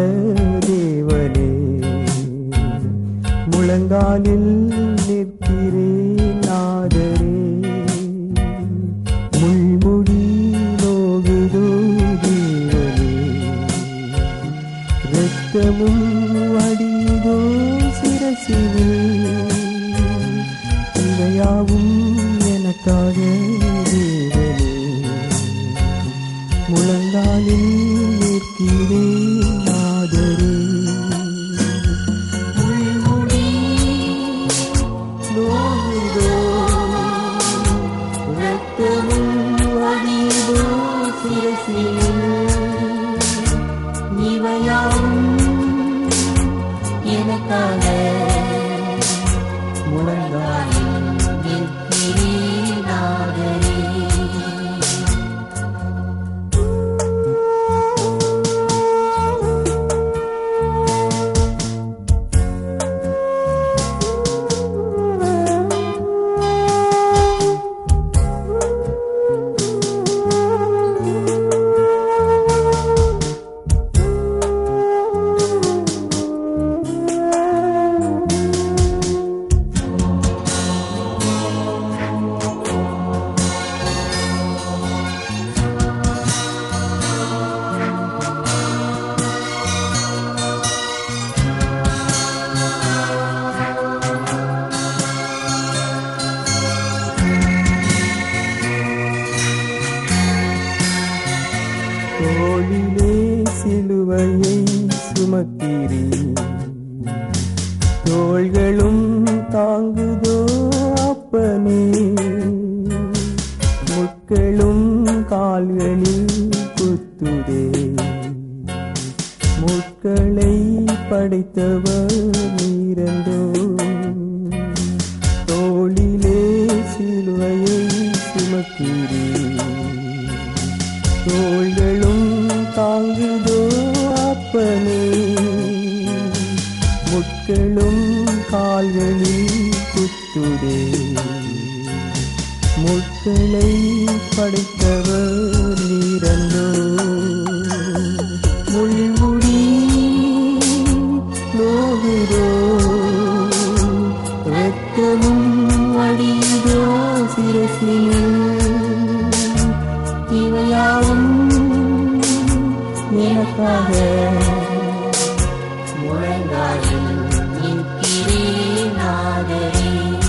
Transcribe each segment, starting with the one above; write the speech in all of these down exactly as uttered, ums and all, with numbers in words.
தேவனே, முழங்காலில் நிற்கிறேன் நாதரே. முள்முடி நோகுதோ தேவனே, இரத்தமும் அடியுதோ சிரசினில், இவையாவும் எனக்காக தேவனே, முழங்காலில் நிற்கிறேன் நாதரே. முள்முடி நோகுதோ, இரத்தமும் அடியுதோ சிரசினில், இவையாவும் எனக்காக முழங்காலில் நிற்கிறேன் நாதரே. தோளிலே சிலுவையை சுமக்கிறீர், தோள்களும் தாங்குதோ அப்பனே, முட்களும் கால்களில் குத்துதே, முட்களை படைத்தவர் நீரந்தோ. தோளிலே சிலுவையை சுமக்கிறீர், தோள்களும் தாங்குதோ அப்பனே, முட்களும் கால்களில் குத்துதே, முட்களை படைத்தவர் நீரந்தோ. முள்முடி நோகுதோ, இரத்தமும் அடியுதோ சிரசினில், இவையாவும் எனக்காக முழங்காலில் நிற்கிறேன் நாதரே.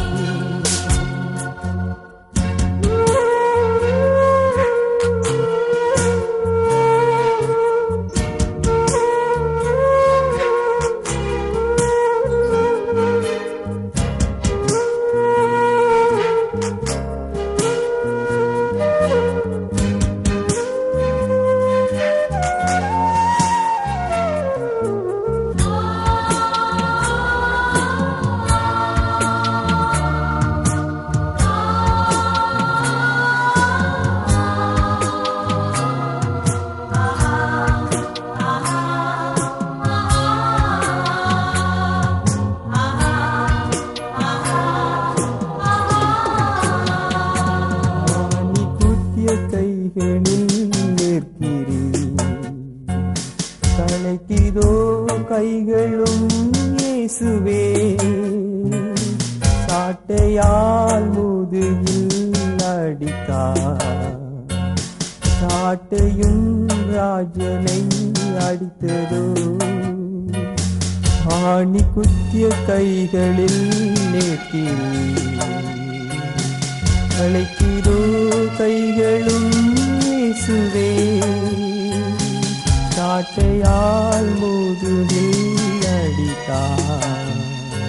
கைகளில் நிற்கிறீர், கலைக்கிறோ கைகளும் இயேசுவே, சாட்டையால் முதுகில் அடித்தார், சாட்டையும் ராஜனை அடித்ததோ. ஆணி குத்திய கைகளில் நிற்கிறீர், அழைக்கிறோ கைகளும் இயேசுவே, சாட்டையால் முதுகில் அடித்தார்,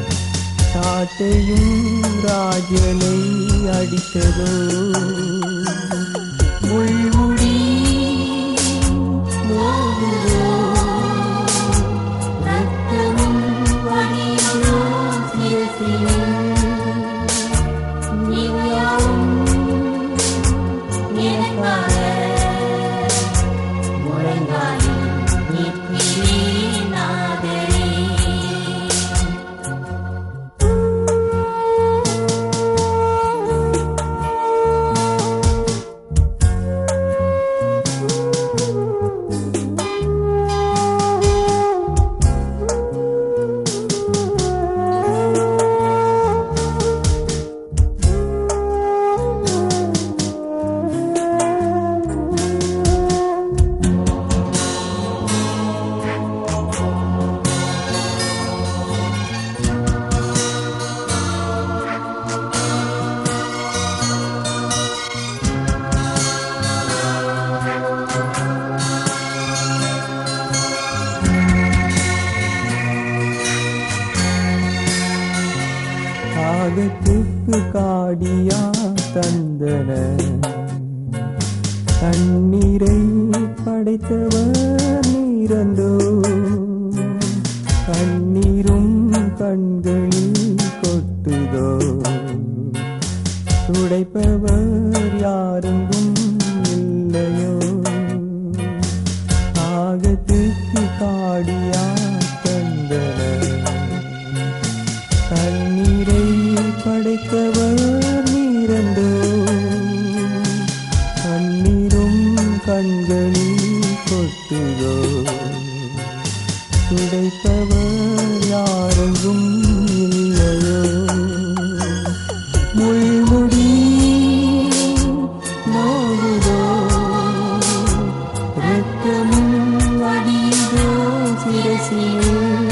சாட்டையும் ராஜனை அடித்ததோ. முள்முடி நோகுதோ, இரத்தமும் வடியுதோ சிரசினில், இவையாவும் எனக்காக முழங்காலில் நிற்கிறேன் நாதரே. காகத்துக்கு காடியா தந்தன தண்ணீரை படைத்தவர் நீரந்தோ கண்ணீரும் கண்களில் கொட்டுதோ துடைப்பவர் யாருங்கும் இல்லையோ காகத்துக்கு காடியா தந்தன தண்ணீரை படைத்தவர் நீரந்தோ கண்ணீரும் கண்களில் கொட்டுதோ துடைப்பவர் யாரெங்கும் இல்லையோ முள்முடி நோகுதோ இரத்தமும் வடிதோ சிரசில்